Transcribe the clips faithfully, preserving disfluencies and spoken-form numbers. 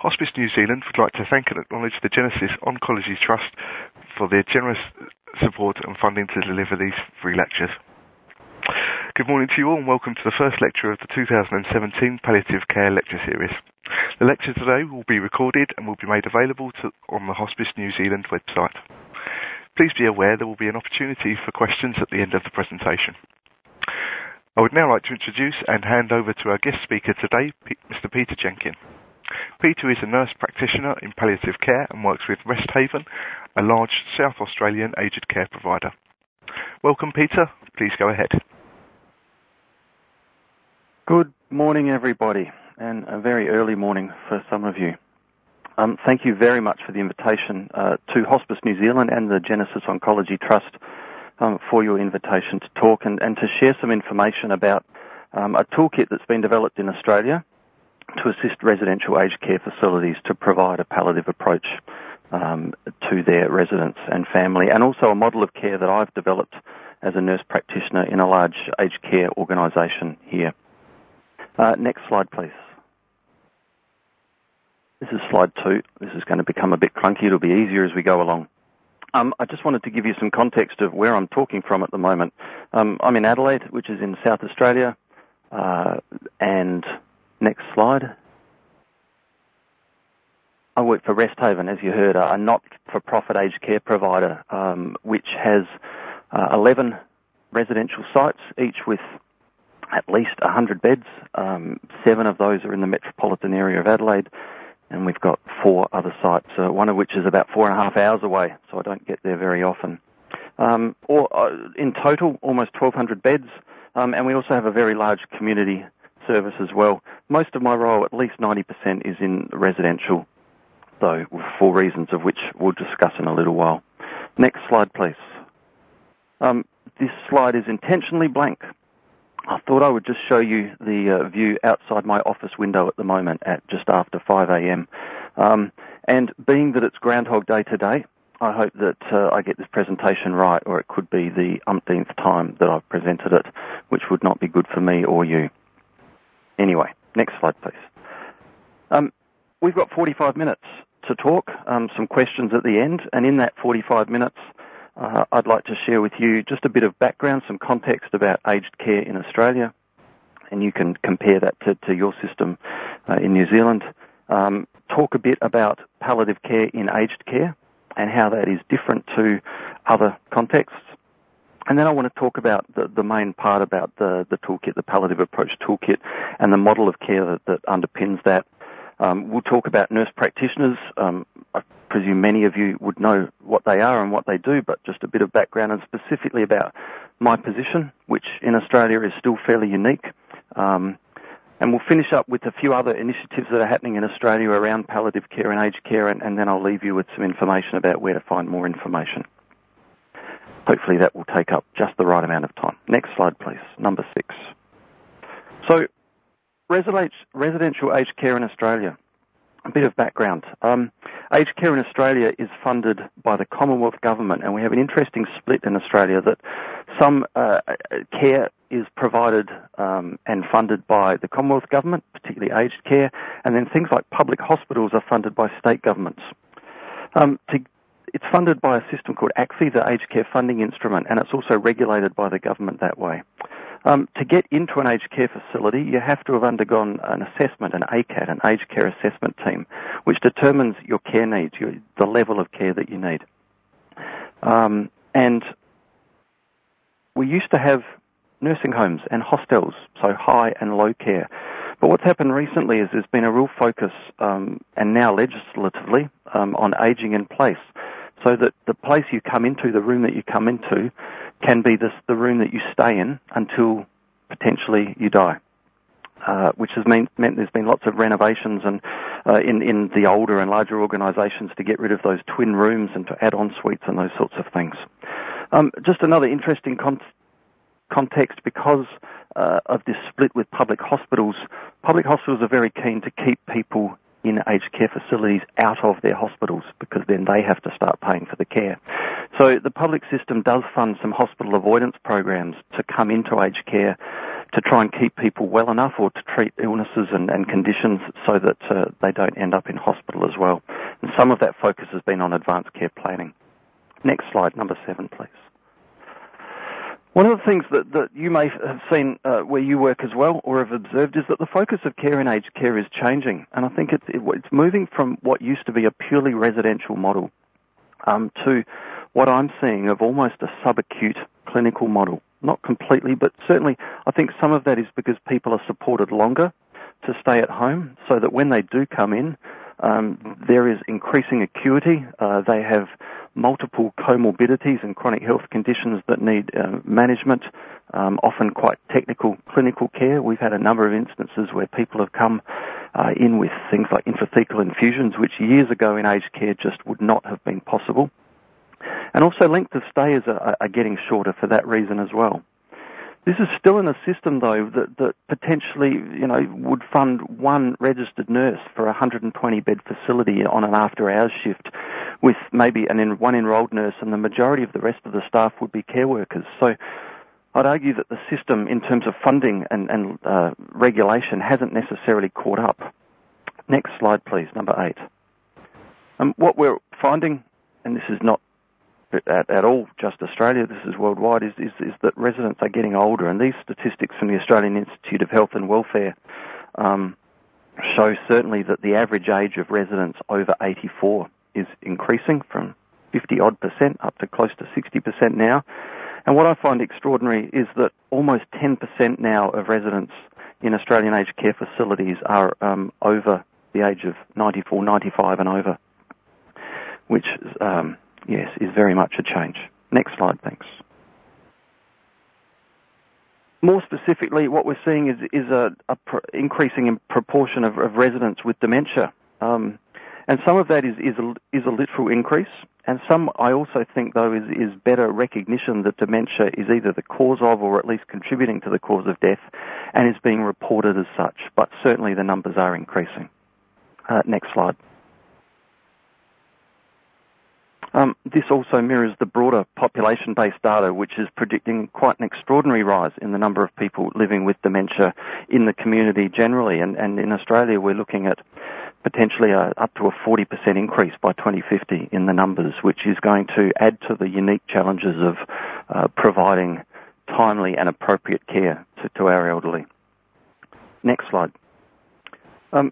Hospice New Zealand would like to thank and acknowledge the Genesis Oncology Trust for their generous support and funding to deliver these free lectures. Good morning to you all and welcome to the first lecture of the two thousand seventeen Palliative Care Lecture Series. The lecture today will be recorded and will be made available to, on the Hospice New Zealand website. Please be aware there will be an opportunity for questions at the end of the presentation. I would now like to introduce and hand over to our guest speaker today, Mister Peter Jenkin. Peter is a nurse practitioner in palliative care and works with Resthaven, a large South Australian aged care provider. Welcome, Peter. Please go ahead. Good morning, everybody, and a very early morning for some of you. Um, thank you very much for the invitation uh, to Hospice New Zealand and the Genesis Oncology Trust um, for your invitation to talk and, and to share some information about um, a toolkit that's been developed in Australia to assist residential aged care facilities to provide a palliative approach um, to their residents and family, and also a model of care that I've developed as a nurse practitioner in a large aged care organisation here. Uh, next slide, please. This is slide two. This is going to become a bit clunky. It'll be easier as we go along. Um, I just wanted to give you some context of where I'm talking from at the moment. Um, I'm in Adelaide, which is in South Australia, uh, and next slide. I work for Resthaven, as you heard, a not-for-profit aged care provider, um, which has uh, eleven residential sites, each with at least one hundred beds. Um, seven of those are in the metropolitan area of Adelaide, and we've got four other sites, uh, one of which is about four and a half hours away, so I don't get there very often. Um, or, uh, in total, almost twelve hundred beds, um, and we also have a very large community service as well. Most of my role, at least ninety percent, is in residential, though, for reasons of which we'll discuss in a little while. Next slide, please. Um, this slide is intentionally blank. I thought I would just show you the uh, view outside my office window at the moment at just after five a.m. Um, and being that it's Groundhog Day today, I hope that uh, I get this presentation right, or it could be the umpteenth time that I've presented it, which would not be good for me or you. Anyway, next slide, please. Um, we've got forty-five minutes to talk, um, some questions at the end, and in that forty-five minutes, uh, I'd like to share with you just a bit of background, some context about aged care in Australia, and you can compare that to, to your system uh, in New Zealand. Um, talk a bit about palliative care in aged care and how that is different to other contexts. And then I want to talk about the, the main part about the, the toolkit, the palliative approach toolkit, and the model of care that, that underpins that. Um, we'll talk about nurse practitioners. Um, I presume many of you would know what they are and what they do, but just a bit of background, and specifically about my position, which in Australia is still fairly unique. Um, and we'll finish up with a few other initiatives that are happening in Australia around palliative care and aged care, and, and then I'll leave you with some information about where to find more information. Hopefully that will take up just the right amount of time. Next slide, please. Number six. So, residential aged care in Australia. A bit of background. Um, aged care in Australia is funded by the Commonwealth Government, and we have an interesting split in Australia that some uh, care is provided um, and funded by the Commonwealth Government, particularly aged care, and then things like public hospitals are funded by state governments. Um, to It's funded by a system called A C F I, the Aged Care Funding Instrument, and it's also regulated by the government that way. Um, to get into an aged care facility, you have to have undergone an assessment, an A C A T, an Aged Care Assessment Team, which determines your care needs, your, the level of care that you need. Um, and we used to have nursing homes and hostels, so high and low care. But what's happened recently is there's been a real focus, um, and now legislatively, um, on ageing in place, so that the place you come into, the room that you come into, can be this, the room that you stay in until potentially you die, uh, which has mean, meant there's been lots of renovations and uh, in, in the older and larger organisations to get rid of those twin rooms and to add on suites and those sorts of things. Um, just another interesting con- context, because uh, of this split with public hospitals, public hospitals are very keen to keep people in aged care facilities out of their hospitals, because then they have to start paying for the care. So the public system does fund some hospital avoidance programs to come into aged care to try and keep people well enough or to treat illnesses and, and conditions so that uh, they don't end up in hospital as well. And some of that focus has been on advanced care planning. Next slide, number seven, please. One of the things that, that you may have seen uh, where you work as well or have observed is that the focus of care in aged care is changing. And I think it's, it, it's moving from what used to be a purely residential model um, to what I'm seeing of almost a subacute clinical model. Not completely, but certainly I think some of that is because people are supported longer to stay at home so that when they do come in, um, there is increasing acuity. Uh, they have multiple comorbidities and chronic health conditions that need uh, management, um, often quite technical clinical care. We've had a number of instances where people have come uh, in with things like intrathecal infusions, which years ago in aged care just would not have been possible. And also length of stays are, are getting shorter for that reason as well. This is still in a system, though, that, that potentially, you know, would fund one registered nurse for a one hundred twenty bed facility on an after-hours shift with maybe an en- one enrolled nurse, and the majority of the rest of the staff would be care workers. So I'd argue that the system, in terms of funding and, and uh, regulation, hasn't necessarily caught up. Next slide, please, number eight. Um, what we're finding, and this is not At, at all just Australia, this is worldwide, is, is, is that residents are getting older, and these statistics from the Australian Institute of Health and Welfare um, show certainly that the average age of residents over eighty-four is increasing from fifty odd percent up to close to sixty percent now. And what I find extraordinary is that almost ten percent now of residents in Australian aged care facilities are um, over the age of ninety-four, ninety-five and over, which um, yes, is very much a change. Next slide, thanks. More specifically, what we're seeing is, is a, a pr- increasing in proportion of, of residents with dementia. Um, and some of that is, is, a, is a literal increase, and some I also think, though, is, is better recognition that dementia is either the cause of or at least contributing to the cause of death and is being reported as such. But certainly the numbers are increasing. Uh, next slide. Um, this also mirrors the broader population-based data, which is predicting quite an extraordinary rise in the number of people living with dementia in the community generally. And, and in Australia, we're looking at potentially a, up to a forty percent increase by twenty fifty in the numbers, which is going to add to the unique challenges of uh, providing timely and appropriate care to, to our elderly. Next slide. Um,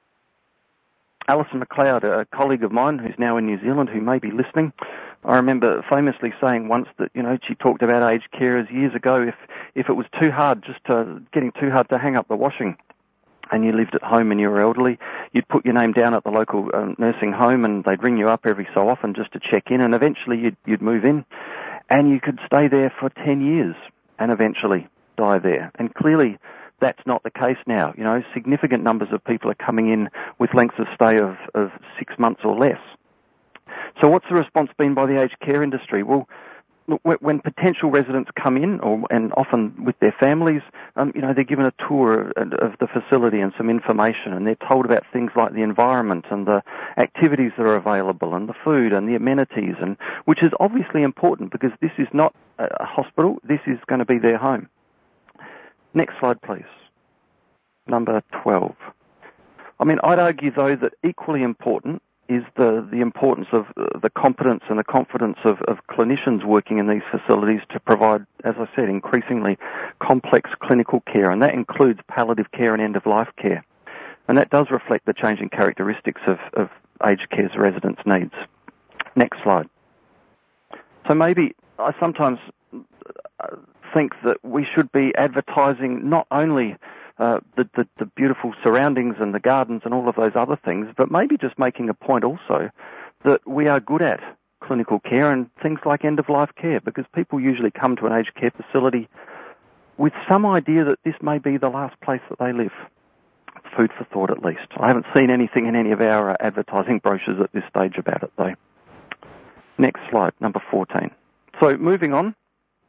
Alison McLeod, a colleague of mine who's now in New Zealand, who may be listening, I remember famously saying once that, you know, she talked about aged carers years ago. If if it was too hard, just to, getting too hard to hang up the washing, and you lived at home and you were elderly, you'd put your name down at the local um, nursing home, and they'd ring you up every so often just to check in, and eventually you'd, you'd move in, and you could stay there for ten years and eventually die there. And clearly, that's not the case now. You know, significant numbers of people are coming in with lengths of stay of, of six months or less. So what's the response been by the aged care industry? Well, look, when potential residents come in, or and often with their families, um, you know, they're given a tour of, of the facility and some information, and they're told about things like the environment and the activities that are available and the food and the amenities, and which is obviously important because this is not a hospital, this is going to be their home. Next slide, please. Number twelve. I mean, I'd argue, though, that equally important is the, the importance of the competence and the confidence of, of clinicians working in these facilities to provide, as I said, increasingly complex clinical care, and that includes palliative care and end-of-life care. And that does reflect the changing characteristics of, of aged care's residents' needs. Next slide. So maybe I sometimes think that we should be advertising not only uh, the, the, the beautiful surroundings and the gardens and all of those other things, but maybe just making a point also that we are good at clinical care and things like end-of-life care, because people usually come to an aged care facility with some idea that this may be the last place that they live. Food for thought, at least. I haven't seen anything in any of our uh, advertising brochures at this stage about it, though. Next slide, number fourteen. So moving on,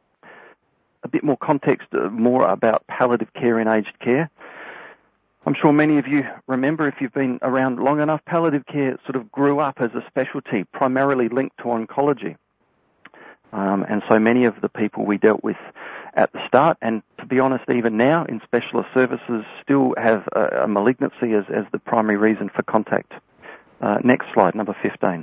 a bit more context, uh, more about palliative care in aged care. I'm sure many of you remember, if you've been around long enough, palliative care sort of grew up as a specialty, primarily linked to oncology. Um, and so many of the people we dealt with at the start, and to be honest, even now in specialist services still have a, a malignancy as, as the primary reason for contact. Uh, next slide, number fifteen.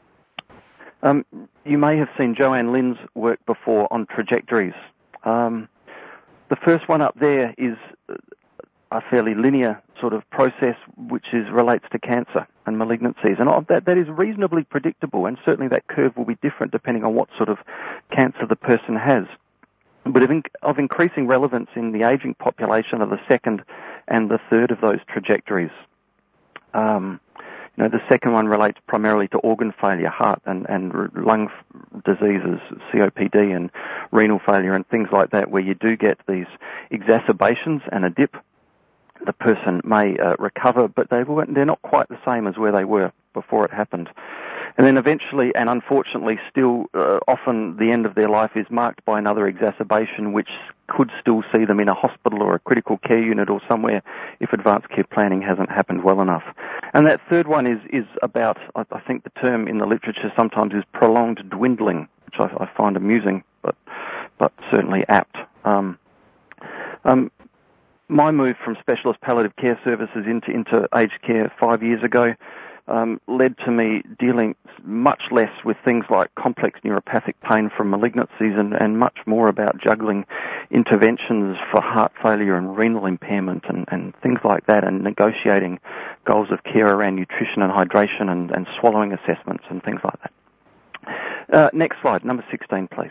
Um, you may have seen Joanne Lynn's work before on trajectories. Um, the first one up there is a fairly linear sort of process which is relates to cancer and malignancies. And that, that is reasonably predictable, and certainly that curve will be different depending on what sort of cancer the person has. But of, in, of increasing relevance in the ageing population are the second and the third of those trajectories. Um, you know, the second one relates primarily to organ failure, heart and, and lung diseases, C O P D and renal failure and things like that, where you do get these exacerbations and a dip. The person may uh, recover, but they they're not quite the same as where they were before it happened. And then eventually, and unfortunately still, uh, often the end of their life is marked by another exacerbation which could still see them in a hospital or a critical care unit or somewhere if advanced care planning hasn't happened well enough. And that third one is, is about, I, I think the term in the literature sometimes is prolonged dwindling, which I, I find amusing, but, but certainly apt. Um, um, My move from specialist palliative care services into, into aged care five years ago um, led to me dealing much less with things like complex neuropathic pain from malignancies and, and much more about juggling interventions for heart failure and renal impairment and, and things like that, and negotiating goals of care around nutrition and hydration and, and swallowing assessments and things like that. Uh, next slide, number sixteen, please.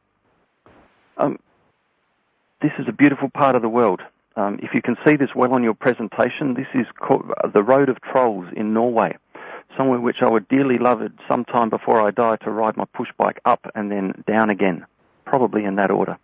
Um, this is a beautiful part of the world. Um, if you can see this well on your presentation, this is called the Road of Trolls in Norway, somewhere which I would dearly love at some time before I die to ride my push bike up and then down again, probably in that order.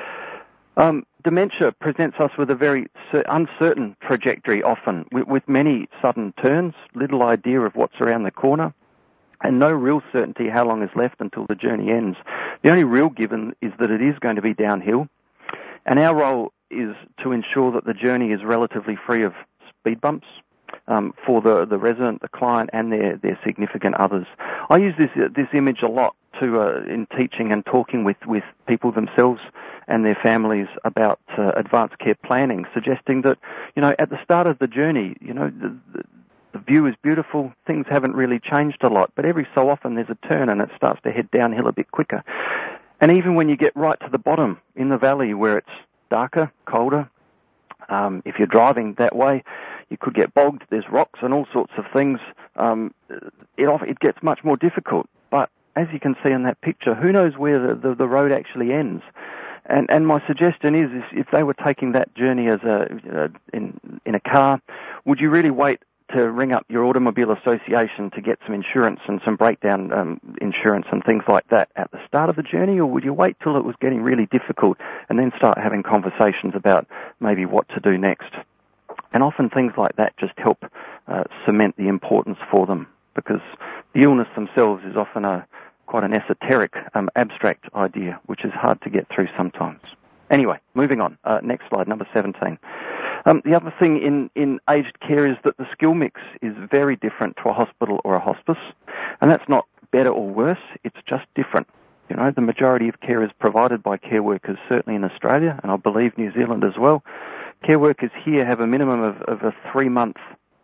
Um, dementia presents us with a very uncertain trajectory often, with, with many sudden turns, little idea of what's around the corner, and no real certainty how long is left until the journey ends. The only real given is that it is going to be downhill, and our role is to ensure that the journey is relatively free of speed bumps um, for the, the resident, the client, and their, their significant others. I use this this image a lot to uh, in teaching and talking with, with people themselves and their families about uh, advanced care planning, suggesting that, you know, at the start of the journey, you know, the, the, the view is beautiful, things haven't really changed a lot, but every so often there's a turn and it starts to head downhill a bit quicker. And even when you get right to the bottom in the valley where it's darker, colder. Um, if you're driving that way, you could get bogged. There's rocks and all sorts of things. Um, it, it gets much more difficult. But as you can see in that picture, who knows where the, the, the road actually ends? And, and my suggestion is, is, if they were taking that journey as a uh, in in a car, would you really wait to ring up your automobile association to get some insurance and some breakdown um, insurance and things like that at the start of the journey, or would you wait till it was getting really difficult and then start having conversations about maybe what to do next? And often things like that just help uh, cement the importance for them, because the illness themselves is often a quite an esoteric, um, abstract idea, which is hard to get through sometimes. Anyway, moving on. Uh, next slide, number seventeen. Um, the other thing in, in aged care is that the skill mix is very different to a hospital or a hospice, and that's not better or worse, it's just different. You know, the majority of care is provided by care workers, certainly in Australia, and I believe New Zealand as well. Care workers here have a minimum of, of a three-month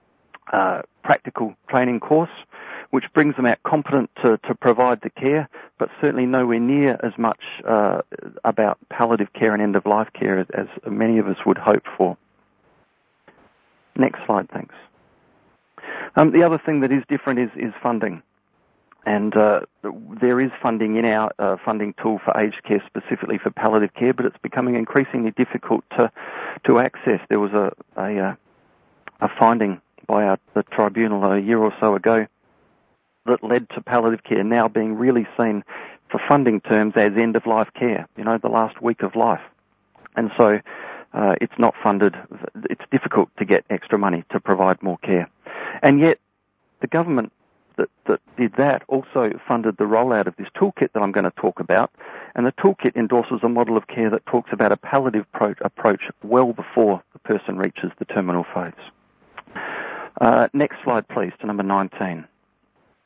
uh, practical training course, which brings them out competent to, to provide the care, but certainly nowhere near as much uh, about palliative care and end-of-life care as, as many of us would hope for. Next slide, thanks. Um, the other thing that is different is, is funding. And uh, there is funding in our uh, funding tool for aged care, specifically for palliative care, but it's becoming increasingly difficult to to access. There was a a, a finding by our, the tribunal a year or so ago that led to palliative care now being really seen for funding terms as end-of-life care, you know, the last week of life. And so uh, it's not funded. It's difficult to get extra money to provide more care. And yet the government that, that did that also funded the rollout of this toolkit that I'm going to talk about. And the toolkit endorses a model of care that talks about a palliative pro- approach well before the person reaches the terminal phase. Uh, next slide, please, to number nineteen.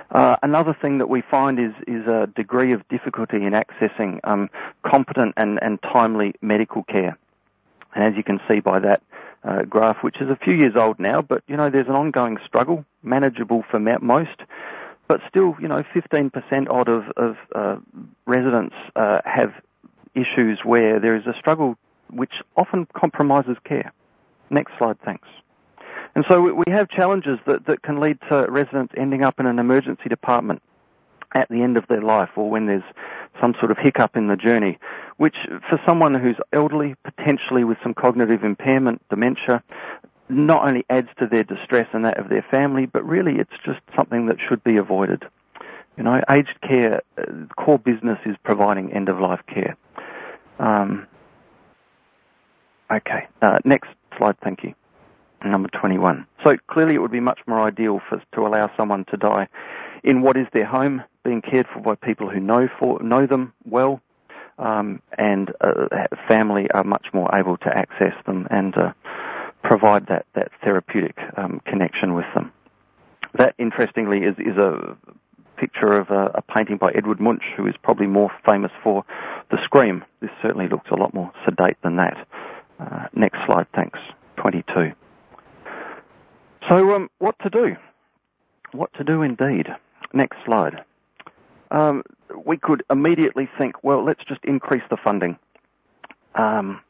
Uh, another thing that we find is, is a degree of difficulty in accessing um, competent and, and timely medical care. And as you can see by that uh, graph, which is a few years old now, but, you know, there's an ongoing struggle, manageable for most, but still, you know, fifteen percent odd of, of uh, residents uh, have issues where there is a struggle which often compromises care. Next slide, thanks. And so we have challenges that, that can lead to residents ending up in an emergency department at the end of their life, or when there's some sort of hiccup in the journey, which for someone who's elderly, potentially with some cognitive impairment, dementia, not only adds to their distress and that of their family, but really it's just something that should be avoided. You know, aged care, uh, core business is providing end-of-life care. Um, okay, uh, next slide, thank you. Number twenty-one. So clearly it would be much more ideal for, to allow someone to die in what is their home, being cared for by people who know for, know them well, um, and uh, family are much more able to access them and uh, provide that, that therapeutic um, connection with them. That, interestingly, is, is a picture of a, a painting by Edward Munch, who is probably more famous for The Scream. This certainly looks a lot more sedate than that. Uh, next slide, thanks. twenty-two. So um, what to do? What to do indeed? Next slide. Um, we could immediately think, well, let's just increase the funding. Um,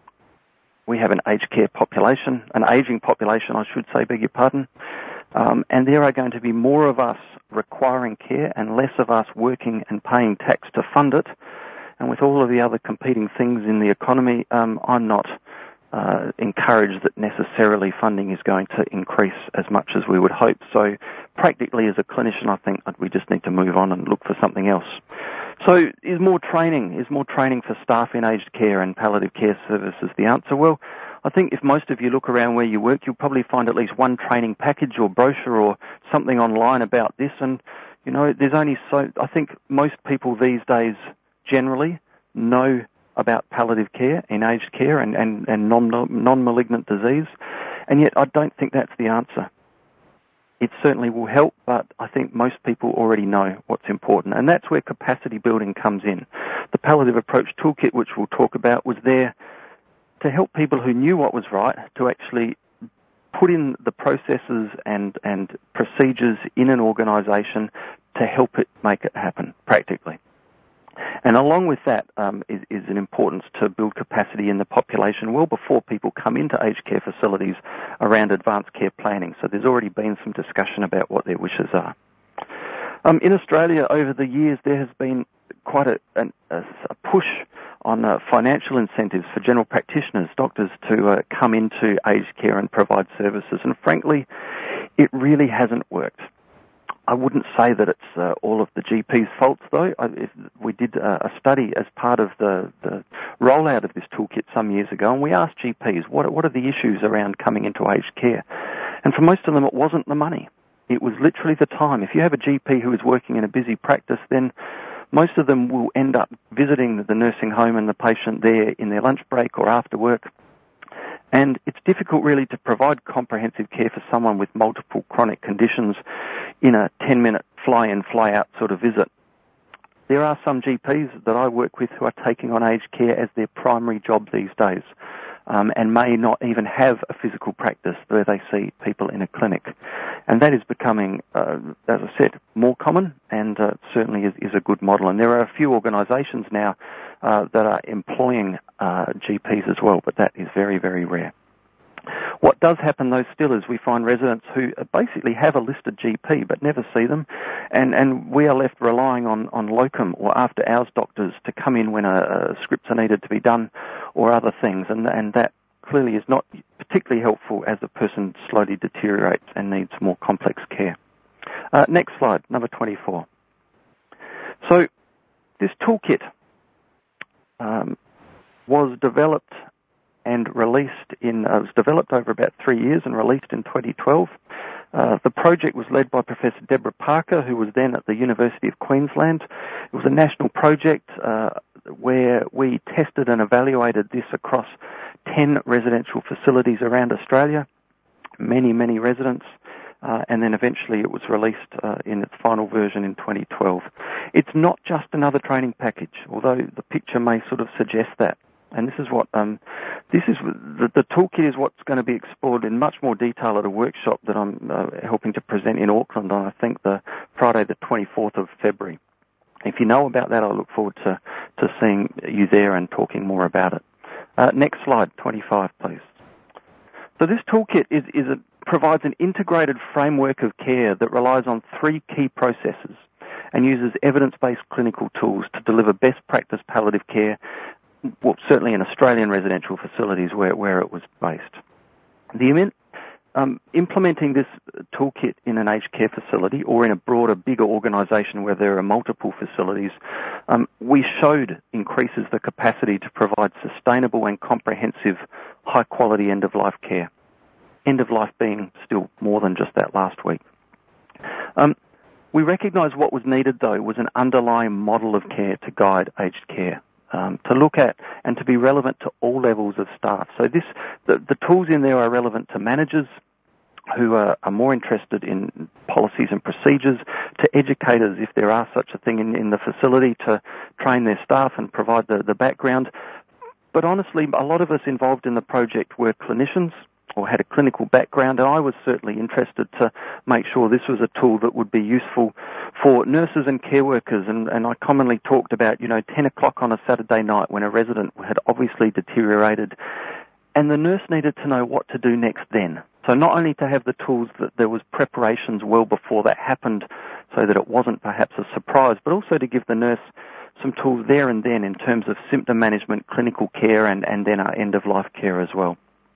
we have an aged care population, an ageing population, I should say, beg your pardon, um, and there are going to be more of us requiring care and less of us working and paying tax to fund it. And with all of the other competing things in the economy, um, I'm not Uh, encourage that necessarily funding is going to increase as much as we would hope. So practically as a clinician, I think we just need to move on and look for something else. So is more training, is more training for staff in aged care and palliative care services the answer? Well, I think if most of you look around where you work, you'll probably find at least one training package or brochure or something online about this. And, you know, there's only so, I think most people these days generally know about palliative care in aged care and, and, and non, non-malignant disease, and yet I don't think that's the answer. It certainly will help, but I think most people already know what's important, and that's where capacity building comes in. The Palliative Approach Toolkit, which we'll talk about, was there to help people who knew what was right to actually put in the processes and, and procedures in an organisation to help it make it happen practically. And along with that um, is, is an importance to build capacity in the population well before people come into aged care facilities around advanced care planning. So there's already been some discussion about what their wishes are. Um, in Australia, over the years, there has been quite a, a, a push on uh, financial incentives for general practitioners, doctors, to uh, come into aged care and provide services. And frankly, it really hasn't worked. I wouldn't say that it's uh, all of the G P's faults, though. I, if we did uh, a study as part of the, the rollout of this toolkit some years ago, and we asked G Ps, what, what are the issues around coming into aged care? And for most of them, it wasn't the money. It was literally the time. If you have a G P who is working in a busy practice, then most of them will end up visiting the nursing home and the patient there in their lunch break or after work. And it's difficult really to provide comprehensive care for someone with multiple chronic conditions in a ten-minute fly-in, fly-out sort of visit. There are some G Ps that I work with who are taking on aged care as their primary job these days, um, and may not even have a physical practice where they see people in a clinic. And that is becoming, uh, as I said, more common, and uh, certainly is, is a good model. And there are a few organisations now uh, that are employing uh, G Ps as well, but that is very, very rare. What does happen, though, still is we find residents who basically have a listed G P but never see them, and, and we are left relying on, on locum or after-hours doctors to come in when a, a scripts are needed to be done or other things, and, and that clearly is not particularly helpful as the person slowly deteriorates and needs more complex care. Uh, next slide, number twenty-four. So this toolkit um, was developed and released in, uh, was developed over about three years and released in twenty twelve. Uh, the project was led by Professor Deborah Parker, who was then at the University of Queensland. It was a national project uh, where we tested and evaluated this across ten residential facilities around Australia, many, many residents, uh, and then eventually it was released uh, in its final version in twenty twelve. It's not just another training package, although the picture may sort of suggest that. And this is what um, this is the, the toolkit is what's going to be explored in much more detail at a workshop that I'm uh, helping to present in Auckland on, I think, the Friday the twenty-fourth of February. If you know about that, I look forward to, to seeing you there and talking more about it. Uh, next slide, twenty-five, please. So this toolkit is, is a, provides an integrated framework of care that relies on three key processes and uses evidence-based clinical tools to deliver best practice palliative care, well, certainly in Australian residential facilities where, where it was based. The um, implementing this toolkit in an aged care facility or in a broader, bigger organisation where there are multiple facilities, um, we showed increases the capacity to provide sustainable and comprehensive, high-quality end-of-life care. End-of-life being still more than just that last week. Um, we recognised what was needed, though, was an underlying model of care to guide aged care. Um, to look at and to be relevant to all levels of staff. So this, the, the tools in there are relevant to managers who are, are more interested in policies and procedures, to educators if there are such a thing in, in the facility, to train their staff and provide the, the background. But honestly, a lot of us involved in the project were clinicians or had a clinical background, and I was certainly interested to make sure this was a tool that would be useful for nurses and care workers. And, and I commonly talked about, you know, ten o'clock on a Saturday night when a resident had obviously deteriorated, and the nurse needed to know what to do next then. So not only to have the tools that there was preparations well before that happened so that it wasn't perhaps a surprise, but also to give the nurse some tools there and then in terms of symptom management, clinical care, and, and then our end-of-life care as well.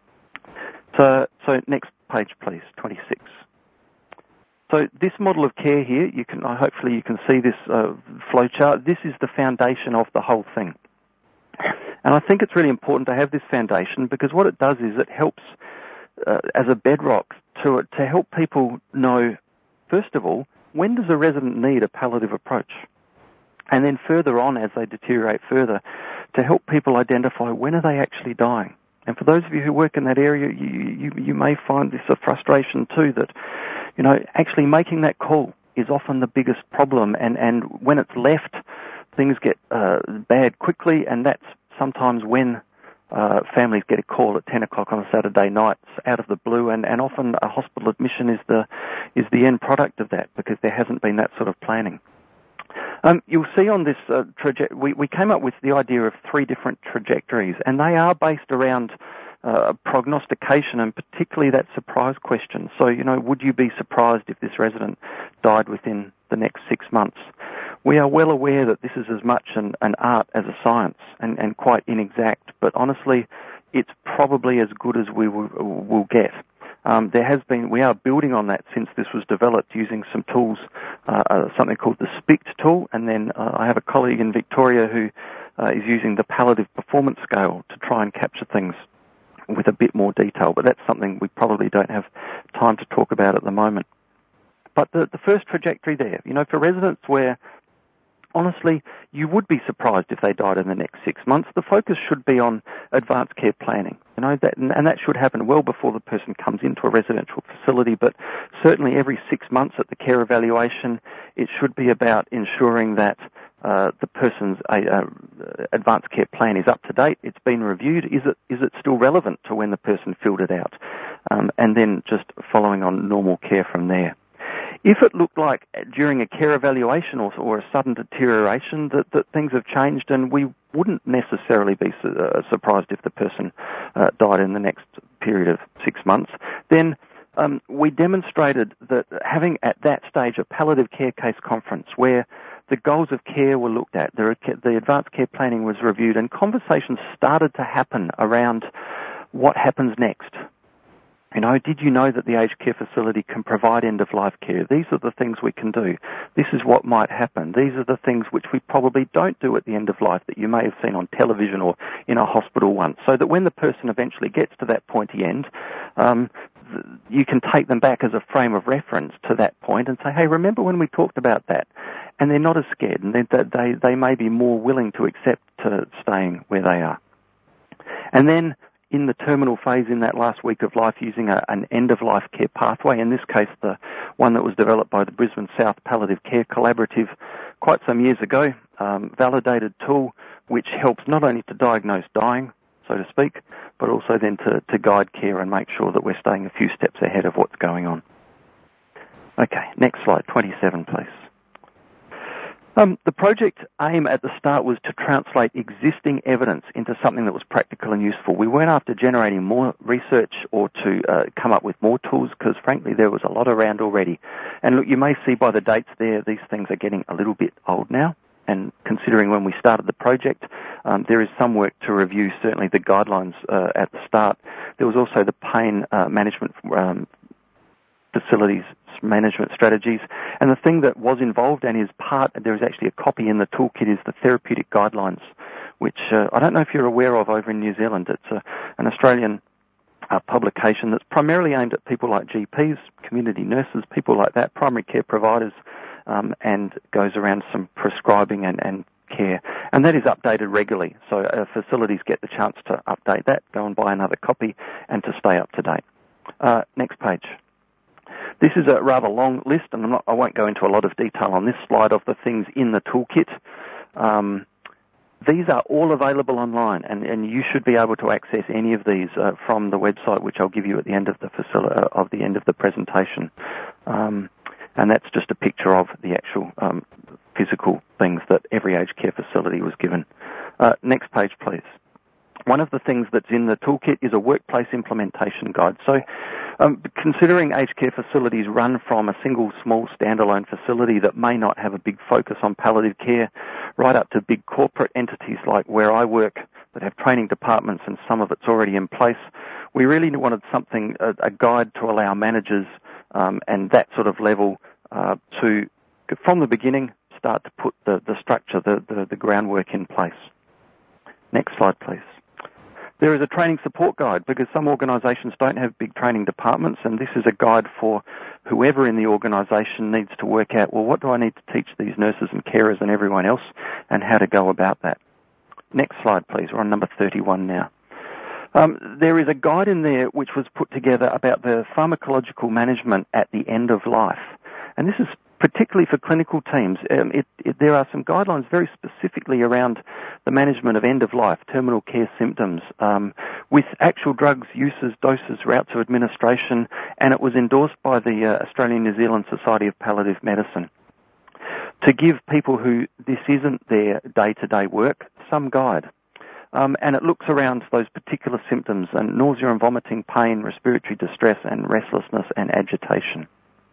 So, so next page, please, twenty-six. So this model of care here, you can uh, hopefully you can see this uh, flow chart. This is the foundation of the whole thing. And I think it's really important to have this foundation because what it does is it helps uh, as a bedrock to to help people know, first of all, when does a resident need a palliative approach? And then further on, as they deteriorate further, to help people identify when are they actually dying. And for those of you who work in that area, you, you, you may find this a frustration too, that, you know, actually making that call is often the biggest problem. And, and when it's left, things get uh, bad quickly, and that's sometimes when uh, families get a call at ten o'clock on a Saturday night out of the blue, and, and often a hospital admission is the, is the end product of that because there hasn't been that sort of planning. Um, you'll see on this uh, trajectory, we, we came up with the idea of three different trajectories, and they are based around uh, prognostication and particularly that surprise question. So, you know, would you be surprised if this resident died within the next six months? We are well aware that this is as much an, an art as a science and, and quite inexact, but honestly, it's probably as good as we will, will get. Um, there has been, we are building on that since this was developed using some tools, uh, uh, something called the S P I C T tool, and then uh, I have a colleague in Victoria who uh, is using the palliative performance scale to try and capture things with a bit more detail, but that's something we probably don't have time to talk about at the moment. But the, the first trajectory there, you know, for residents where honestly, you would be surprised if they died in the next six months. The focus should be on advanced care planning, you know, that, and that should happen well before the person comes into a residential facility, but certainly every six months at the care evaluation, it should be about ensuring that uh, the person's uh, uh, advanced care plan is up to date, it's been reviewed, is it is it still relevant to when the person filled it out, um, and then just following on normal care from there. If it looked like during a care evaluation or, or a sudden deterioration that, that things have changed, and we wouldn't necessarily be su- uh, surprised if the person uh, died in the next period of six months, then um, we demonstrated that having at that stage a palliative care case conference where the goals of care were looked at, the, the advanced care planning was reviewed, and conversations started to happen around what happens next. You know, did you know that the aged care facility can provide end-of-life care? These are the things we can do. This is what might happen. These are the things which we probably don't do at the end of life that you may have seen on television or in a hospital once, so that when the person eventually gets to that pointy end, um, you can take them back as a frame of reference to that point and say, hey, remember when we talked about that? And they're not as scared, and they, they, they may be more willing to accept to staying where they are. And then in the terminal phase in that last week of life using a, an end-of-life care pathway, in this case the one that was developed by the Brisbane South Palliative Care Collaborative quite some years ago, um, validated tool which helps not only to diagnose dying, so to speak, but also then to, to guide care and make sure that we're staying a few steps ahead of what's going on. Okay, next slide, twenty-seven please. Um, the project aim at the start was to translate existing evidence into something that was practical and useful. We weren't after generating more research or to uh, come up with more tools because, frankly, there was a lot around already. And look, you may see by the dates there, these things are getting a little bit old now. And considering when we started the project, um, there is some work to review, certainly the guidelines uh, at the start. There was also the pain uh, management um, facilities management strategies. And the thing that was involved and is part, there is actually a copy in the toolkit, is the therapeutic guidelines, which uh, I don't know if you're aware of over in New Zealand. It's a, an Australian uh, publication that's primarily aimed at people like G Ps, community nurses, people like that, primary care providers, um, and goes around some prescribing and, and care. And that is updated regularly. So uh, facilities get the chance to update that, go and buy another copy, and to stay up to date. Uh, next page. This is a rather long list, and I'm not, I won't go into a lot of detail on this slide of the things in the toolkit. Um, these are all available online, and, and you should be able to access any of these uh, from the website, which I'll give you at the end of the facility, uh, of the end of the presentation. Um, and that's just a picture of the actual um, physical things that every aged care facility was given. Uh, next page, please. One of the things that's in the toolkit is a workplace implementation guide. So um, considering aged care facilities run from a single small standalone facility that may not have a big focus on palliative care, right up to big corporate entities like where I work that have training departments and some of it's already in place, we really wanted something, a, a guide to allow managers um, and that sort of level uh, to, from the beginning, start to put the, the structure, the, the, the groundwork in place. Next slide, please. There is a training support guide because some organisations don't have big training departments, and this is a guide for whoever in the organisation needs to work out, well, what do I need to teach these nurses and carers and everyone else, and how to go about that. Next slide, please. We're on number thirty-one now. Um, there is a guide in there which was put together about the pharmacological management at the end of life, and this is particularly for clinical teams. Um, it, it, there are some guidelines very specifically around the management of end-of-life, terminal care symptoms, um, with actual drugs, uses, doses, routes of administration, and it was endorsed by the uh, Australian New Zealand Society of Palliative Medicine to give people who this isn't their day-to-day work some guide. Um, and it looks around those particular symptoms, and nausea and vomiting, pain, respiratory distress, and restlessness and agitation.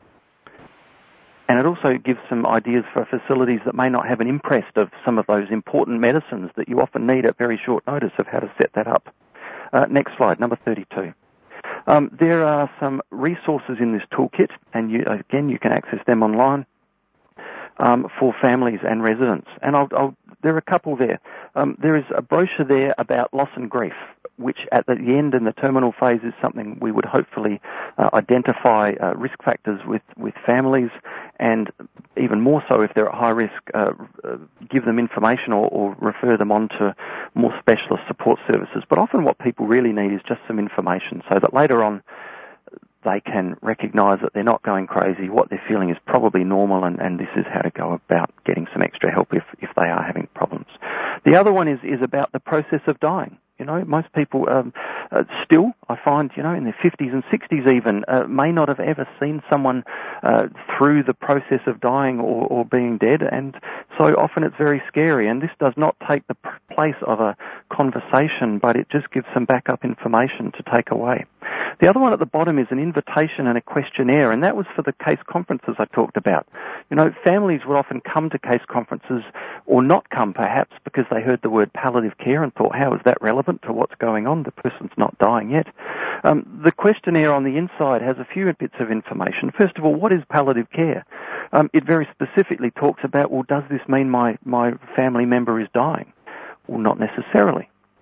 And it also gives some ideas for facilities that may not have an impress of some of those important medicines that you often need at very short notice of how to set that up. Uh, next slide, number thirty-two. Um, there are some resources in this toolkit, and you, again, you can access them online um, for families and residents. And I'll, I'll, there are a couple there. Um, there is a brochure there about loss and grief, which at the end in the terminal phase is something we would hopefully uh, identify uh, risk factors with, with families, and even more so if they're at high risk, uh, uh, give them information or, or refer them on to more specialist support services. But often what people really need is just some information so that later on they can recognise that they're not going crazy, what they're feeling is probably normal, and, and this is how to go about getting some extra help if, if they are having problems. The other one is, is about the process of dying. You know, most people um, uh, still, I find, you know, in their fifties and sixties even, uh, may not have ever seen someone uh, through the process of dying or, or being dead, and so often it's very scary. And this does not take the place of a conversation, but it just gives some backup information to take away. The other one at the bottom is an invitation and a questionnaire, and that was for the case conferences I talked about. You know, families would often come to case conferences or not come perhaps because they heard the word palliative care and thought, how is that relevant to what's going on? The person's not dying yet. Um, the questionnaire on the inside has a few bits of information. First of all, what is palliative care? Um, it very specifically talks about, well, does this mean my, my family member is dying? Well, not necessarily.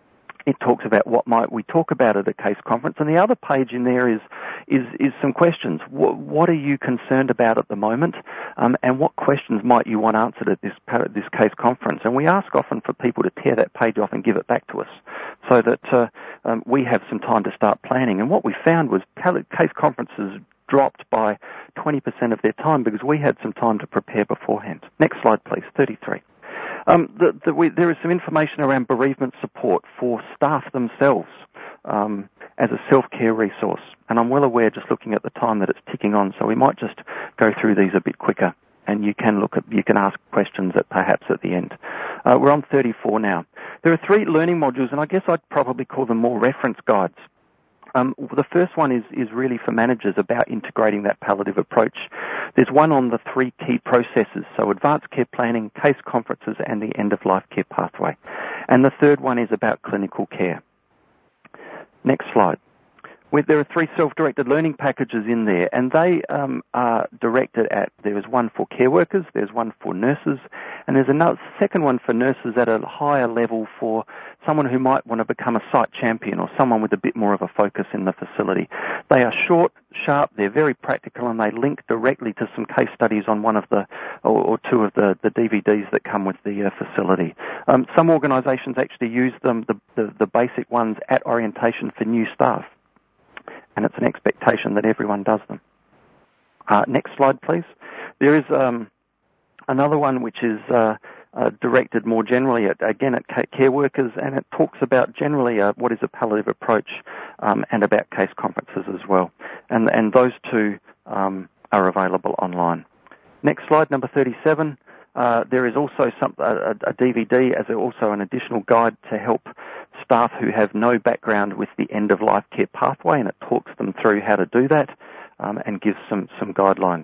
it talks about what might we talk about at a case conference, and the other page in there is is, is some questions. What, what are you concerned about at the moment, um, and what questions might you want answered at this this case conference? And we ask often for people to tear that page off and give it back to us, so that uh, um, we have some time to start planning. And what we found was case conferences dropped by twenty percent of their time because we had some time to prepare beforehand. Next slide, please, thirty-three. Um, the, the, we, there is some information around bereavement support for staff themselves um, as a self-care resource. And I'm well aware, just looking at the time, that it's ticking on, so we might just go through these a bit quicker. And you can look at, you can ask questions at perhaps at the end. Uh, we're on thirty-four now. There are three learning modules, and I guess I'd probably call them more reference guides. Um, the first one is, is really for managers about integrating that palliative approach. There's one on the three key processes, so advanced care planning, case conferences, and the end-of-life care pathway. And the third one is about clinical care. Next slide. Where there are three self-directed learning packages in there, and they um, are directed at, there is one for care workers, there's one for nurses, and there's another second one for nurses at a higher level for someone who might want to become a site champion or someone with a bit more of a focus in the facility. They are short, sharp, they're very practical, and they link directly to some case studies on one of the, or, or two of the, the D V Ds that come with the uh, facility. Um, some organisations actually use them, the, the, the basic ones, at orientation for new staff. And it's an expectation that everyone does them. Uh, next slide, please. There is um, another one which is uh, uh, directed more generally, at, again, at care workers, and it talks about generally uh, what is a palliative approach um, and about case conferences as well. And, and those two um, are available online. Next slide, number thirty-seven. Uh, there is also some, a, a D V D as also an additional guide to help staff who have no background with the end-of-life care pathway, and it talks them through how to do that um, and gives some, some guidelines.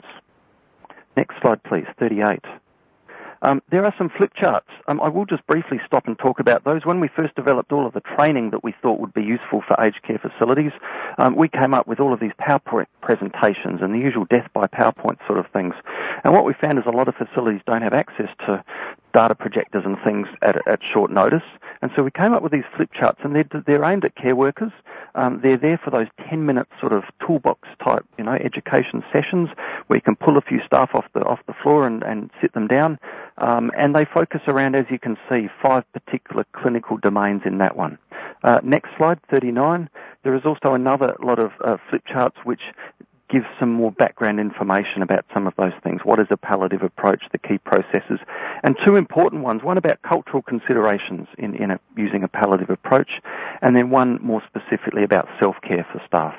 Next slide, please, thirty-eight. Um, there are some flip charts. Um, I will just briefly stop and talk about those. When we first developed all of the training that we thought would be useful for aged care facilities, um, we came up with all of these PowerPoint presentations and the usual death by PowerPoint sort of things. And what we found is a lot of facilities don't have access to data projectors and things at, at short notice. And so we came up with these flip charts, and they're, they're aimed at care workers. Um, they're there for those ten-minute sort of toolbox type, you know, education sessions where you can pull a few staff off the off the floor and, and sit them down. Um, and they focus around, as you can see, five particular clinical domains in that one. Uh, next slide, thirty-nine. There is also another lot of uh, flip charts which give some more background information about some of those things. What is a palliative approach, the key processes, and two important ones, one about cultural considerations in, in a, using a palliative approach, and then one more specifically about self-care for staff.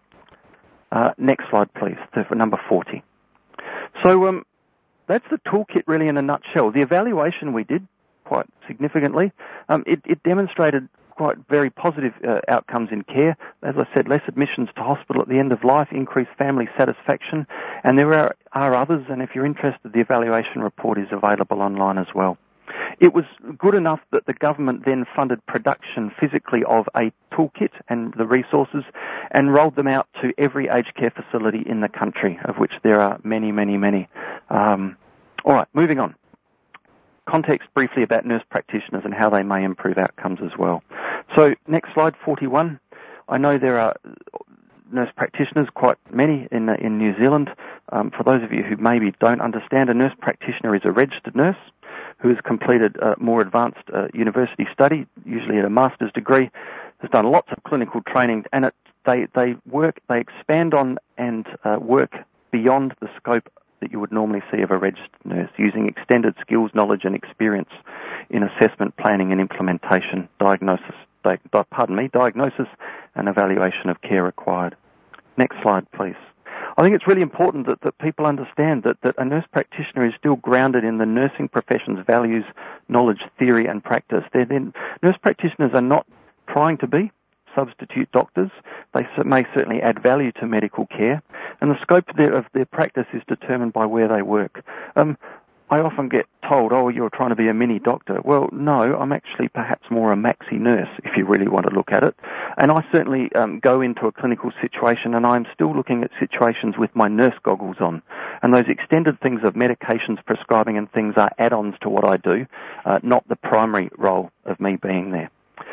Uh, next slide, please, for number forty. So um, that's the toolkit really in a nutshell. The evaluation we did quite significantly, um, it, it demonstrated quite very positive uh, outcomes in care. As I said, less admissions to hospital at the end of life, increased family satisfaction, and there are, are others, and if you're interested, the evaluation report is available online as well. It was good enough that the government then funded production physically of a toolkit and the resources and rolled them out to every aged care facility in the country, of which there are many, many, many. Um, all right, moving on. Context briefly about nurse practitioners and how they may improve outcomes as well. So next slide, forty-one. I know there are nurse practitioners, quite many in in New Zealand. Um, for those of you who maybe don't understand, a nurse practitioner is a registered nurse who has completed a more advanced uh, university study, usually at a master's degree, has done lots of clinical training, and it, they, they work, they expand on and uh, work beyond the scope that you would normally see of a registered nurse, using extended skills, knowledge and experience in assessment, planning and implementation, diagnosis, di- pardon me, diagnosis and evaluation of care required. Next slide, please. I think it's really important that, that people understand that, that a nurse practitioner is still grounded in the nursing profession's values, knowledge, theory and practice. They're then, nurse practitioners are not trying to be substitute doctors. They may certainly add value to medical care, and the scope of their, of their practice is determined by where they work. Um, I often get told, oh, you're trying to be a mini doctor. Well, no, I'm actually perhaps more a maxi nurse, if you really want to look at it. And I certainly um, go into a clinical situation, and I'm still looking at situations with my nurse goggles on. And those extended things of medications, prescribing and things are add-ons to what I do, uh, not the primary role of me being there.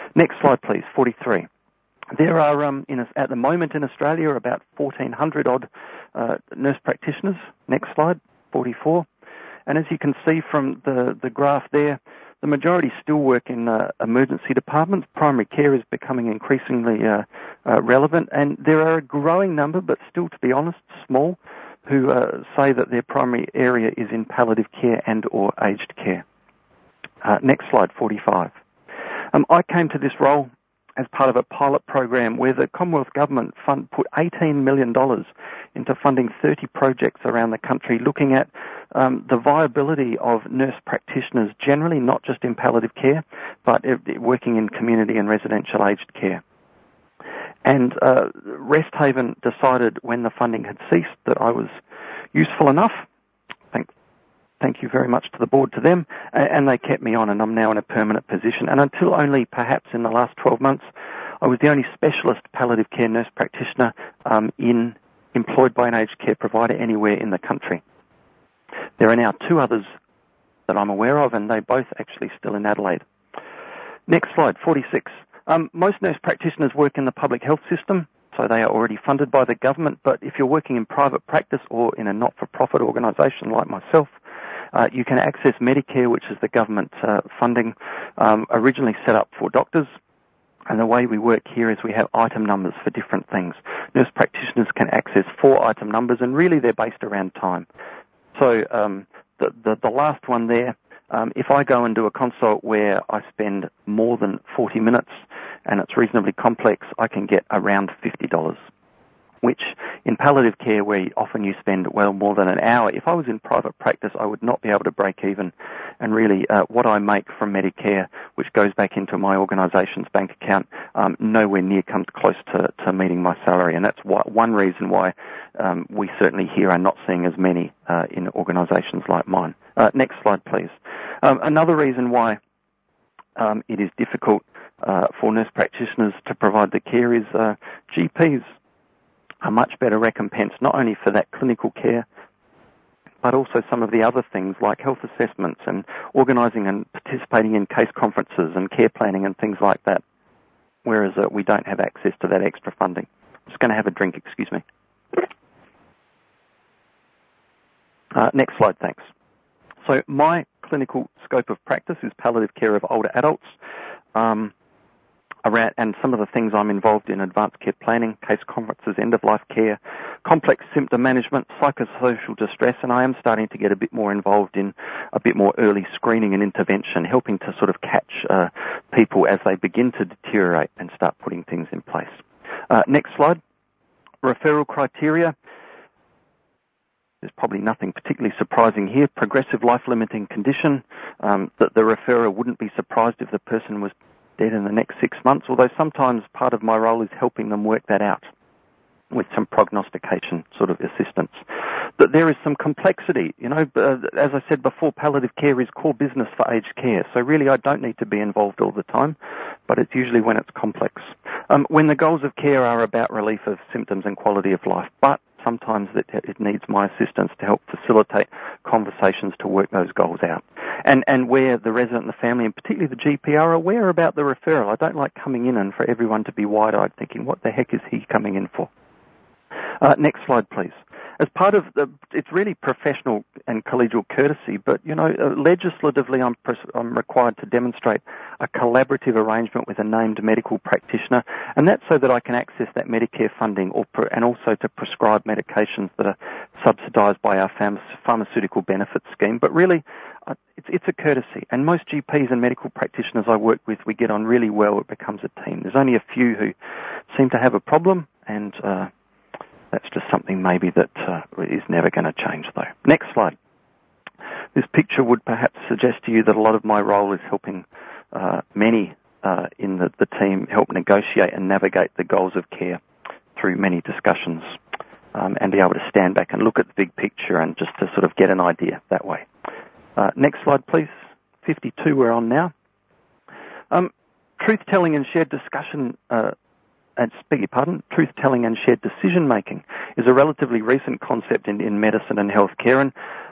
Next slide, please, forty-three. There are, um, in a, at the moment in Australia, about fourteen hundred odd uh, nurse practitioners. Next slide, forty-four. And as you can see from the, the graph there, the majority still work in uh, emergency departments. Primary care is becoming increasingly uh, uh, relevant, and there are a growing number, but still, to be honest, small, who uh, say that their primary area is in palliative care and or aged care. Uh, next slide, forty-five. Um, I came to this role as part of a pilot program where the Commonwealth Government fund put eighteen million dollars into funding thirty projects around the country looking at um, the viability of nurse practitioners generally, not just in palliative care, but it, working in community and residential aged care. And uh, Resthaven decided when the funding had ceased that I was useful enough. Thank, thank you very much to the board, to them, and they kept me on, and I'm now in a permanent position. And until only perhaps in the last twelve months, I was the only specialist palliative care nurse practitioner um, in employed by an aged care provider anywhere in the country. There are now two others that I'm aware of, and they both actually still in Adelaide. Next slide, forty-six. Um, most nurse practitioners work in the public health system, so they are already funded by the government, but if you're working in private practice or in a not-for-profit organisation like myself, uh, you can access Medicare, which is the government uh, funding um, originally set up for doctors. And the way we work here is we have item numbers for different things. Nurse practitioners can access four item numbers, and really they're based around time. So um, the, the, the last one there, um, if I go and do a consult where I spend more than forty minutes and it's reasonably complex, I can get around fifty dollars, which in palliative care where often you spend well more than an hour, if I was in private practice, I would not be able to break even. And really uh, what I make from Medicare, which goes back into my organisation's bank account, um, nowhere near comes close to, to meeting my salary. And that's why, one reason why um, we certainly here are not seeing as many uh, in organisations like mine. Uh, next slide, please. Um, another reason why um, it is difficult uh, for nurse practitioners to provide the care is uh, G Ps are much better recompense, not only for that clinical care, but also some of the other things like health assessments and organising and participating in case conferences and care planning and things like that, whereas uh, we don't have access to that extra funding. I'm just going to have a drink, excuse me. Uh, next slide, thanks. So my clinical scope of practice is palliative care of older adults. Um, Around, and some of the things I'm involved in: advanced care planning, case conferences, end-of-life care, complex symptom management, psychosocial distress, and I am starting to get a bit more involved in a bit more early screening and intervention, helping to sort of catch uh, people as they begin to deteriorate and start putting things in place. Uh, next slide. Referral criteria. There's probably nothing particularly surprising here. Progressive life-limiting condition. Um, that the referrer wouldn't be surprised if the person was dead in the next six months, although sometimes part of my role is helping them work that out with some prognostication sort of assistance. But there is some complexity. You know, uh, as I said before, palliative care is core business for aged care, so really I don't need to be involved all the time, but it's usually when it's complex. Um, when the goals of care are about relief of symptoms and quality of life, but sometimes it, it needs my assistance to help facilitate conversations to work those goals out. And and where the resident and the family, and particularly the G P, are aware about the referral. I don't like coming in and for everyone to be wide-eyed thinking, what the heck is he coming in for? Uh, next slide, please. As part of the, it's really professional and collegial courtesy, but, you know, uh, legislatively I'm, pres- I'm required to demonstrate a collaborative arrangement with a named medical practitioner, and that's so that I can access that Medicare funding or pre- and also to prescribe medications that are subsidised by our pharma- pharmaceutical benefits scheme. But really, uh, it's, it's a courtesy, and most G Ps and medical practitioners I work with, we get on really well. It becomes a team. There's only a few who seem to have a problem, and uh, that's just something maybe that uh, is never going to change, though. Next slide. This picture would perhaps suggest to you that a lot of my role is helping uh, many uh, in the, the team help negotiate and navigate the goals of care through many discussions um, and be able to stand back and look at the big picture and just to sort of get an idea that way. Uh, next slide, please. fifty-two we're on now. Um, truth-telling and shared discussion uh, and beg your pardon, truth-telling and shared decision-making is a relatively recent concept in, in medicine and healthcare, and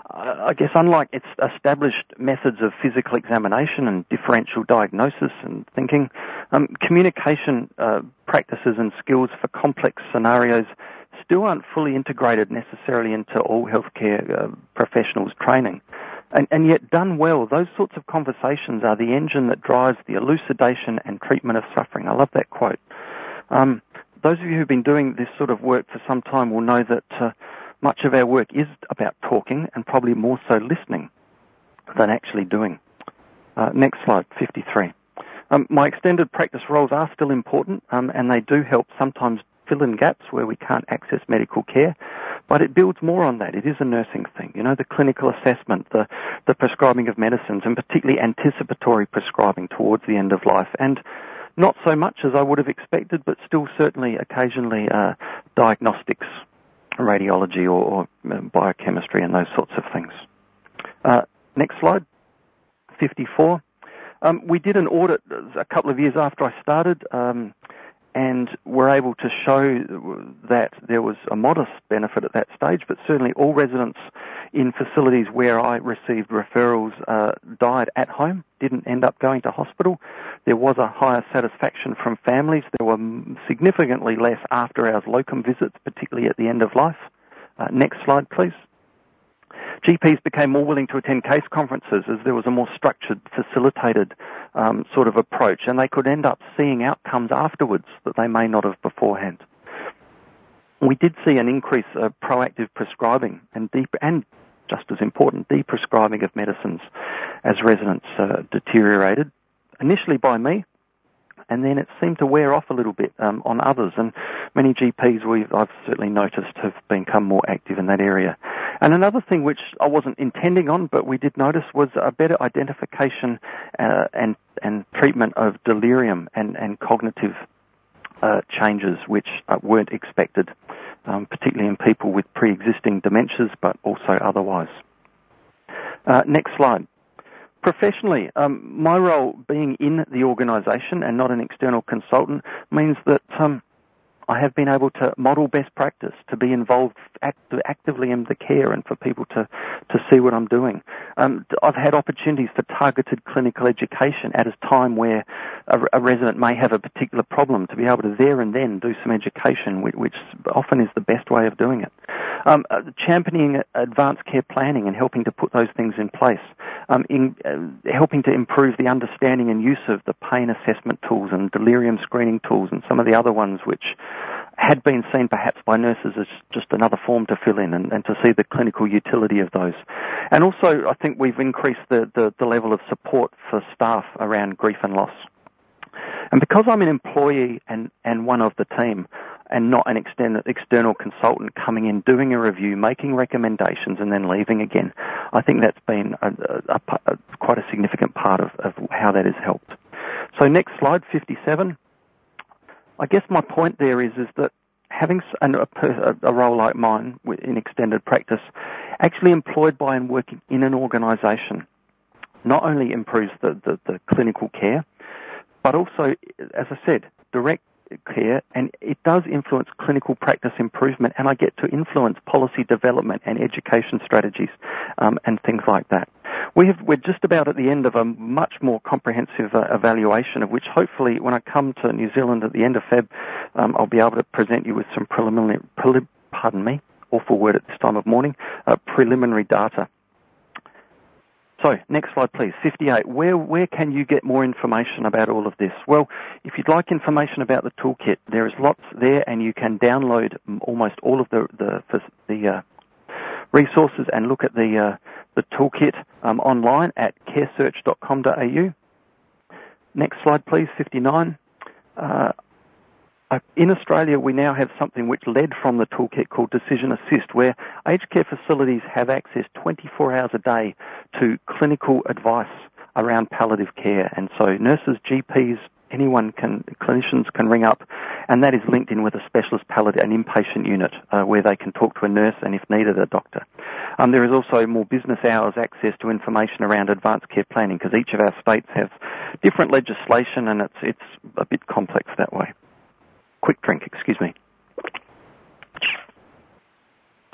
I guess unlike its established methods of physical examination and differential diagnosis and thinking, um, communication uh, practices and skills for complex scenarios still aren't fully integrated necessarily into all healthcare uh, professionals' training. And, and yet, done well, those sorts of conversations are the engine that drives the elucidation and treatment of suffering. I love that quote. Um, those of you who've been doing this sort of work for some time will know that uh, much of our work is about talking and probably more so listening than actually doing. Uh, next slide, fifty-three. Um, my extended practice roles are still important, um, and they do help sometimes fill in gaps where we can't access medical care, but it builds more on that. It is a nursing thing, you know, the clinical assessment, the, the prescribing of medicines, and particularly anticipatory prescribing towards the end of life, and not so much as I would have expected, but still certainly occasionally uh, diagnostics, radiology or, or biochemistry and those sorts of things. Uh, next slide, fifty-four. Um, we did an audit a couple of years after I started, um, and were able to show that there was a modest benefit at that stage, but certainly all residents in facilities where I received referrals uh, died at home, didn't end up going to hospital. There was a higher satisfaction from families. There were significantly less after-hours locum visits, particularly at the end of life. Uh, next slide, please. G Ps became more willing to attend case conferences as there was a more structured, facilitated um, sort of approach, and they could end up seeing outcomes afterwards that they may not have beforehand. We did see an increase of proactive prescribing and deep, and just as important, deprescribing of medicines as residents uh, deteriorated, initially by me, and then it seemed to wear off a little bit um, on others, and many G Ps we've, I've certainly noticed have become more active in that area. And another thing which I wasn't intending on, but we did notice, was a better identification uh, and, and treatment of delirium and, and cognitive uh, changes which uh, weren't expected, um, particularly in people with pre-existing dementias, but also otherwise. Uh, next slide. Professionally, um, my role being in the organisation and not an external consultant means that um, I have been able to model best practice, to be involved act- actively in the care and for people to, to see what I'm doing. Um, I've had opportunities for targeted clinical education at a time where a, a resident may have a particular problem, to be able to there and then do some education, which, which often is the best way of doing it. Um, uh, championing advanced care planning and helping to put those things in place. Um, in, uh, helping to improve the understanding and use of the pain assessment tools and delirium screening tools and some of the other ones which had been seen perhaps by nurses as just another form to fill in, and, and to see the clinical utility of those. And also, I think we've increased the, the, the level of support for staff around grief and loss. And because I'm an employee and, and one of the team, and not an external, external consultant coming in, doing a review, making recommendations, and then leaving again, I think that's been a, a, a, a, quite a significant part of, of how that has helped. So next slide, fifty-seven. I guess my point there is, is that having a, a role like mine in extended practice, actually employed by and working in an organisation, not only improves the, the, the clinical care, but also, as I said, direct care, and it does influence clinical practice improvement, and I get to influence policy development and education strategies um, and things like that. We have, we're just about at the end of a much more comprehensive uh, evaluation, of which hopefully when I come to New Zealand at the end of Feb, um, I'll be able to present you with some preliminary, prelim, pardon me, awful word at this time of morning, uh, preliminary data. So, next slide please, fifty-eight. Where where can you get more information about all of this? Well, if you'd like information about the toolkit, there is lots there, and you can download almost all of the the, the uh, resources and look at the uh, the toolkit um, online at care search dot com dot a u. Next slide please, fifty-nine. Uh, In Australia, we now have something which led from the toolkit called Decision Assist, where aged care facilities have access twenty-four hours a day to clinical advice around palliative care. And so nurses, G Ps, anyone can, clinicians can ring up, and that is linked in with a specialist palliative, an inpatient unit, uh, where they can talk to a nurse and, if needed, a doctor. Um, there is also more business hours access to information around advanced care planning, because each of our states has different legislation, and it's it's a bit complex that way. Quick drink, excuse me.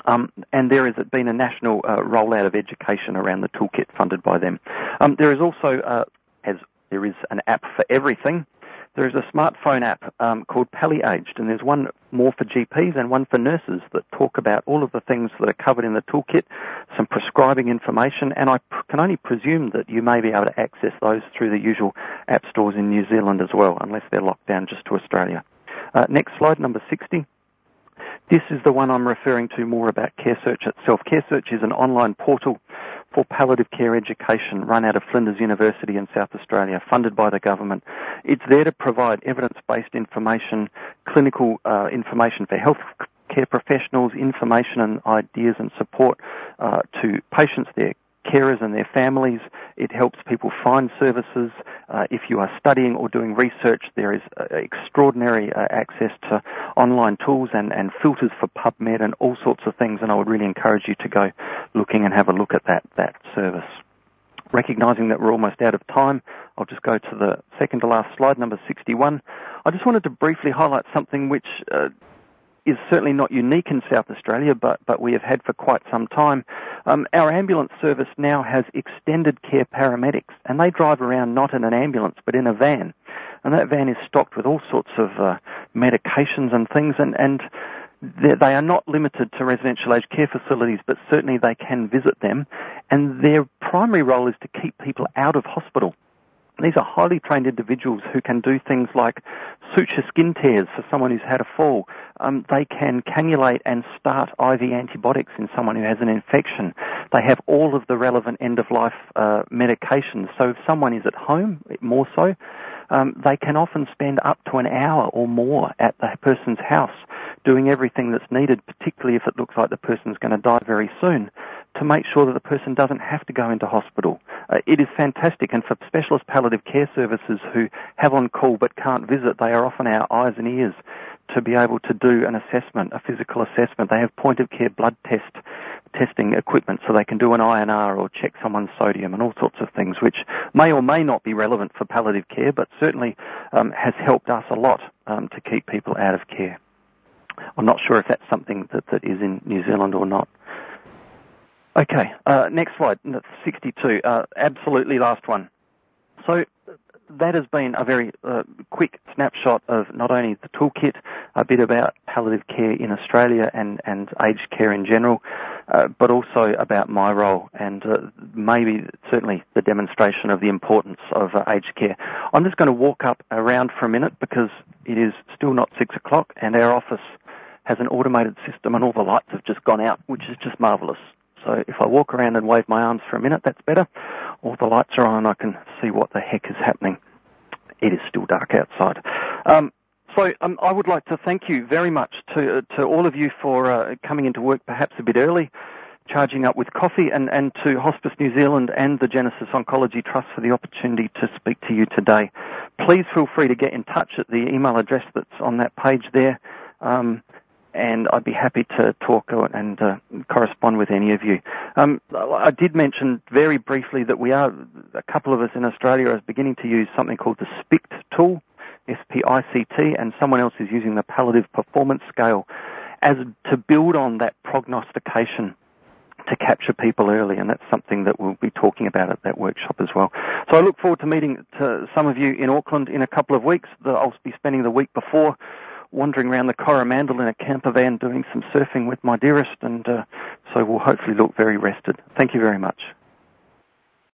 Um, and there has been a national uh, rollout of education around the toolkit funded by them. Um, there is also, uh, as there is an app for everything, there is a smartphone app um, called PalliAged, and there's one more for G Ps and one for nurses that talk about all of the things that are covered in the toolkit, some prescribing information, and I pr- can only presume that you may be able to access those through the usual app stores in New Zealand as well, unless they're locked down just to Australia. Uh, next slide, number sixty. This is the one I'm referring to more about CareSearch itself. CareSearch is an online portal for palliative care education run out of Flinders University in South Australia, funded by the government. It's there to provide evidence-based information, clinical uh, information for health care professionals, information and ideas and support uh, to patients, their carers and their families. It helps people find services. Uh, if you are studying or doing research, there is uh, extraordinary uh, access to online tools and, and filters for PubMed and all sorts of things, and I would really encourage you to go looking and have a look at that, that service. Recognising that we're almost out of time, I'll just go to the second to last slide, number sixty-one. I just wanted to briefly highlight something which uh, is certainly not unique in South Australia, but, but we have had for quite some time. Um, our ambulance service now has extended care paramedics, and they drive around not in an ambulance, but in a van. And that van is stocked with all sorts of uh, medications and things, and, and they are not limited to residential aged care facilities, but certainly they can visit them. And their primary role is to keep people out of hospital. These are highly trained individuals who can do things like suture skin tears for someone who's had a fall. Um, they can cannulate and start I V antibiotics in someone who has an infection. They have all of the relevant end-of-life uh, medications. So if someone is at home, more so, um, they can often spend up to an hour or more at the person's house doing everything that's needed, particularly if it looks like the person's going to die very soon, to make sure that the person doesn't have to go into hospital. Uh, it is fantastic, and for specialist palliative care services who have on call but can't visit, they are often our eyes and ears to be able to do an assessment, a physical assessment. They have point-of-care blood test testing equipment so they can do an I N R or check someone's sodium and all sorts of things, which may or may not be relevant for palliative care, but certainly um, has helped us a lot um, to keep people out of care. I'm not sure if that's something that, that is in New Zealand or not. Okay, uh, next slide, sixty-two, uh, absolutely last one. So that has been a very uh, quick snapshot of not only the toolkit, a bit about palliative care in Australia and, and aged care in general, uh, but also about my role and uh, maybe certainly the demonstration of the importance of uh, aged care. I'm just going to walk up around for a minute because it is still not six o'clock and our office has an automated system and all the lights have just gone out, which is just marvellous. So if I walk around and wave my arms for a minute, that's better. All the lights are on and I can see what the heck is happening. It is still dark outside. Um, so um, I would like to thank you very much to, uh, to all of you for uh, coming into work perhaps a bit early, charging up with coffee, and, and to Hospice New Zealand and the Genesis Oncology Trust for the opportunity to speak to you today. Please feel free to get in touch at the email address that's on that page there. Um, and I'd be happy to talk and uh, correspond with any of you. Um, I did mention very briefly that we are, a couple of us in Australia are beginning to use something called the S P I C T tool, S P I C T, and someone else is using the Palliative Performance Scale as to build on that prognostication to capture people early, and that's something that we'll be talking about at that workshop as well. So I look forward to meeting to some of you in Auckland in a couple of weeks. I'll be spending the week before wandering around the Coromandel in a camper van doing some surfing with my dearest, and uh, so we'll hopefully look very rested. Thank you very much.